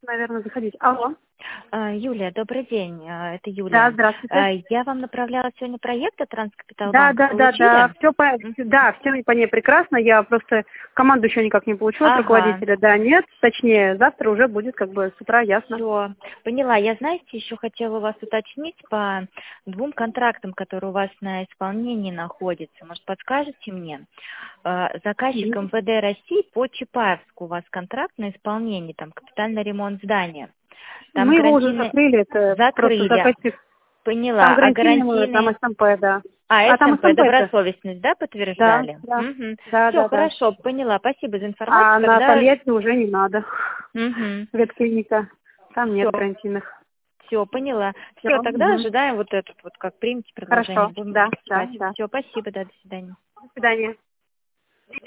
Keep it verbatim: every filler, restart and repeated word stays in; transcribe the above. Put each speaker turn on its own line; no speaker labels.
наверное, заходить. Алло.
А, Юлия, добрый день. А, Это Юлия.
Да, здравствуйте.
А, Я вам направляла сегодня проект от Транскапитал
Да,
Банка.
да, да,
Получили?
да. Все по,
Мгм.
да, все по ней прекрасно. Я просто команду еще никак не получила от
Ага.
руководителя. Да, нет. Точнее, завтра уже будет как бы с утра ясно.
Все, поняла. Я, знаете, еще хотела у вас уточнить по двум контрактам, которые у вас на исполнении находятся. Может, подскажете мне? А, Заказчик
Мгм.
МВД России по Чапаевску у вас контракт на исполнение, там капитальный ремонт здания. Там
Мы его уже
гарантийный...
закрыли. Это просто
Закрыли.
заказчик. Там
Поняла. А
гарантийный, там
гарантийный...
СМП, да.
А,
А там
СМП,
СМП-то?
добросовестность, да,
Да,
подтверждали?
да.
Угу.
Да,
Все,
да, да.
хорошо, поняла. Спасибо за информацию.
А на
Тогда...
Тольятти уже не надо.
Угу.
Ветклиника. Там нет
Все,
гарантийных.
все, поняла.
Все.
Все, тогда ожидаем вот этот вот, как примете предложение.
Хорошо.
Будем
Да, да,
искать.
да.
Все, спасибо, да, до свидания.
До свидания.